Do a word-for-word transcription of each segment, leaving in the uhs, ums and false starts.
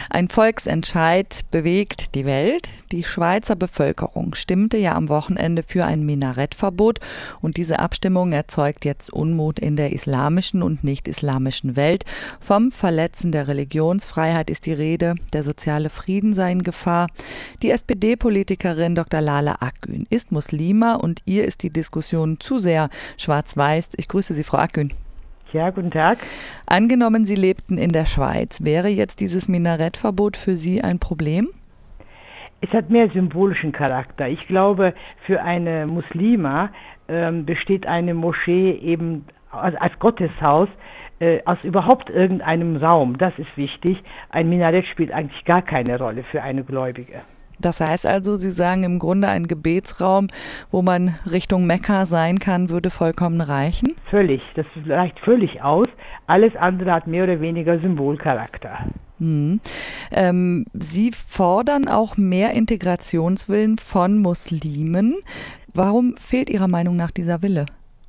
Ein Volksentscheid bewegt die Welt. Die Schweizer Bevölkerung stimmte ja am Wochenende für ein Minarettverbot und diese Abstimmung erzeugt jetzt Unmut in der islamischen und nicht-islamischen Welt. Vom Verletzen der Religionsfreiheit ist die Rede, der soziale Frieden sei in Gefahr. Die S P D-Politikerin Doktor Lale Akgün ist Muslima und ihr ist die Diskussion zu sehr schwarz-weiß. Ich grüße Sie, Frau Akgün. Ja, guten Tag. Angenommen, Sie lebten in der Schweiz. Wäre jetzt dieses Minarettverbot für Sie ein Problem? Es hat mehr symbolischen Charakter. Ich glaube, für eine Muslima ähm, besteht eine Moschee eben als, als Gotteshaus äh, aus überhaupt irgendeinem Raum. Das ist wichtig. Ein Minarett spielt eigentlich gar keine Rolle für eine Gläubige. Das heißt also, Sie sagen im Grunde, ein Gebetsraum, wo man Richtung Mekka sein kann, würde vollkommen reichen? Völlig. Das reicht völlig aus. Alles andere hat mehr oder weniger Symbolcharakter. Hm. Ähm, Sie fordern auch mehr Integrationswillen von Muslimen. Warum fehlt Ihrer Meinung nach dieser Wille?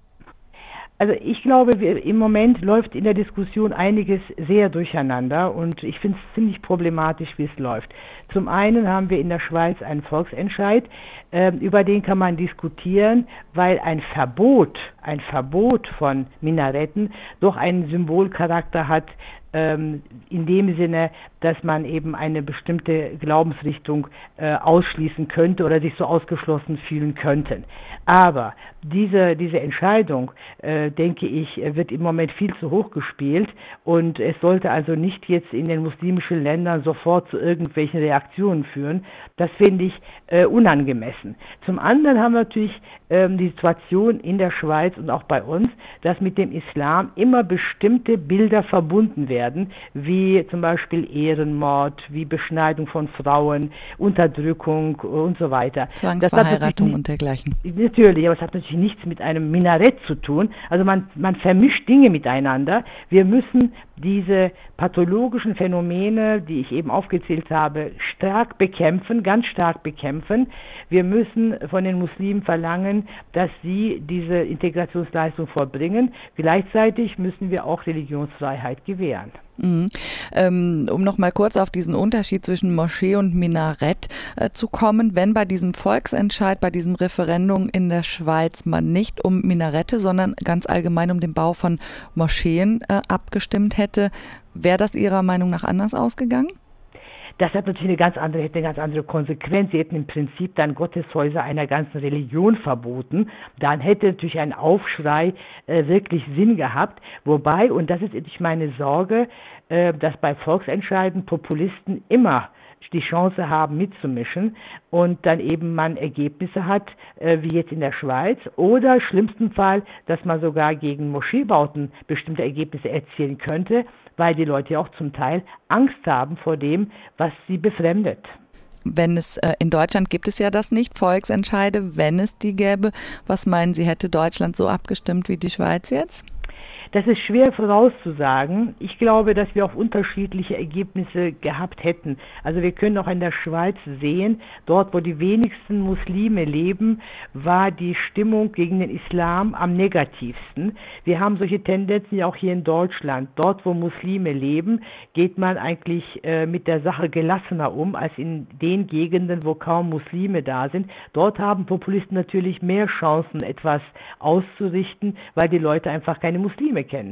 Also ich glaube, wir, im Moment läuft in der Diskussion einiges sehr durcheinander und ich finde es ziemlich problematisch, wie es läuft. Zum einen haben wir in der Schweiz einen Volksentscheid, äh, über den kann man diskutieren, weil ein Verbot, ein Verbot von Minaretten doch einen Symbolcharakter hat, ähm, in dem Sinne, dass man eben eine bestimmte Glaubensrichtung äh, ausschließen könnte oder sich so ausgeschlossen fühlen könnten. Aber diese, diese Entscheidung, äh, denke ich, wird im Moment viel zu hoch gespielt und es sollte also nicht jetzt in den muslimischen Ländern sofort zu irgendwelchen Reaktionen führen. Das finde ich äh, unangemessen. Zum anderen haben wir natürlich ähm, die Situation in der Schweiz und auch bei uns, dass mit dem Islam immer bestimmte Bilder verbunden werden, wie zum Beispiel Ehrenmord, wie Beschneidung von Frauen, Unterdrückung und so weiter. Zwangsverheiratung und dergleichen. Natürlich, aber es hat natürlich nichts mit einem Minarett zu tun. Also man, man vermischt Dinge miteinander. Wir müssen diese pathologischen Phänomene, die ich eben aufgezählt habe, stark bekämpfen, ganz stark bekämpfen. Wir müssen von den Muslimen verlangen, dass sie diese Integrationsleistung vollbringen. Gleichzeitig müssen wir auch Religionsfreiheit gewähren. Mhm. Ähm, um noch mal kurz auf diesen Unterschied zwischen Moschee und Minarett äh, zu kommen, wenn bei diesem Volksentscheid, bei diesem Referendum in der Schweiz man nicht um Minarette, sondern ganz allgemein um den Bau von Moscheen äh, abgestimmt hätte, wäre das Ihrer Meinung nach anders ausgegangen? Das hat natürlich eine ganz andere, hätte eine ganz andere Konsequenz. Sie hätten im Prinzip dann Gotteshäuser einer ganzen Religion verboten. Dann hätte natürlich ein Aufschrei äh, wirklich Sinn gehabt. Wobei, und das ist natürlich meine Sorge, äh, dass bei Volksentscheiden Populisten immer die Chance haben mitzumischen und dann eben man Ergebnisse hat, äh, wie jetzt in der Schweiz oder schlimmsten Fall, dass man sogar gegen Moscheebauten bestimmte Ergebnisse erzielen könnte, weil die Leute ja auch zum Teil Angst haben vor dem, was sie befremdet. Wenn es äh, in Deutschland gibt es ja das nicht, Volksentscheide, wenn es die gäbe, was meinen Sie, hätte Deutschland so abgestimmt wie die Schweiz jetzt? Das ist schwer vorauszusagen. Ich glaube, dass wir auch unterschiedliche Ergebnisse gehabt hätten. Also wir können auch in der Schweiz sehen, dort wo die wenigsten Muslime leben, war die Stimmung gegen den Islam am negativsten. Wir haben solche Tendenzen ja auch hier in Deutschland. Dort wo Muslime leben, geht man eigentlich äh, mit der Sache gelassener um, als in den Gegenden, wo kaum Muslime da sind. Dort haben Populisten natürlich mehr Chancen, etwas auszurichten, weil die Leute einfach keine Muslime kennen.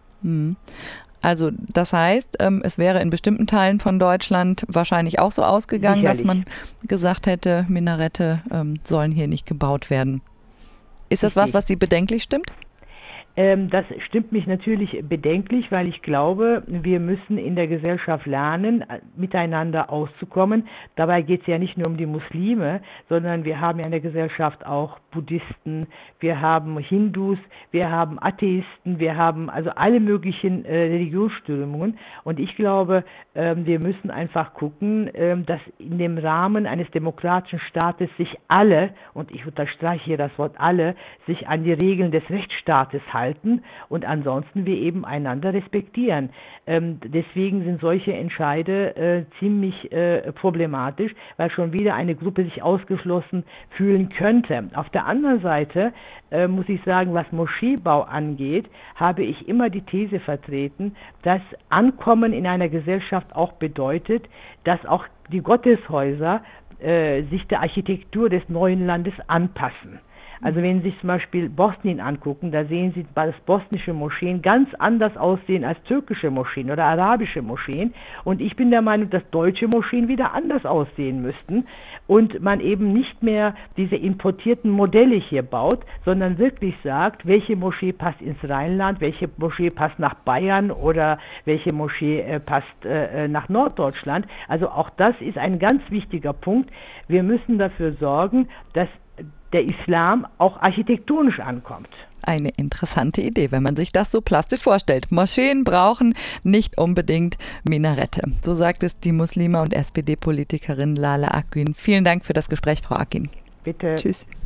Also das heißt, es wäre in bestimmten Teilen von Deutschland wahrscheinlich auch so ausgegangen, Sicherlich. Dass man gesagt hätte, Minarette ähm, sollen hier nicht gebaut werden. Ist das was, was Sie bedenklich stimmt? Ähm, das stimmt mich natürlich bedenklich, weil ich glaube, wir müssen in der Gesellschaft lernen, miteinander auszukommen. Dabei geht es ja nicht nur um die Muslime, sondern wir haben ja in der Gesellschaft auch Buddhisten, wir haben Hindus, wir haben Atheisten, wir haben also alle möglichen äh, Religionsströmungen. Und ich glaube, ähm, wir müssen einfach gucken, ähm, dass in dem Rahmen eines demokratischen Staates sich alle, und ich unterstreiche hier das Wort alle, sich an die Regeln des Rechtsstaates halten. halten und ansonsten wir eben einander respektieren. Ähm, deswegen sind solche Entscheide äh, ziemlich äh, problematisch, weil schon wieder eine Gruppe sich ausgeschlossen fühlen könnte. Auf der anderen Seite äh, muss ich sagen, was Moscheebau angeht, habe ich immer die These vertreten, dass Ankommen in einer Gesellschaft auch bedeutet, dass auch die Gotteshäuser äh, sich der Architektur des neuen Landes anpassen. Also wenn Sie sich zum Beispiel Bosnien angucken, da sehen Sie, dass bosnische Moscheen ganz anders aussehen als türkische Moscheen oder arabische Moscheen. Und ich bin der Meinung, dass deutsche Moscheen wieder anders aussehen müssten und man eben nicht mehr diese importierten Modelle hier baut, sondern wirklich sagt, welche Moschee passt ins Rheinland, welche Moschee passt nach Bayern oder welche Moschee äh, passt äh, nach Norddeutschland. Also auch das ist ein ganz wichtiger Punkt. Wir müssen dafür sorgen, dass der Islam auch architektonisch ankommt. Eine interessante Idee, wenn man sich das so plastisch vorstellt. Moscheen brauchen nicht unbedingt Minarette. So sagt es die Muslima und S P D-Politikerin Lale Akgün. Vielen Dank für das Gespräch, Frau Akgün. Bitte. Tschüss.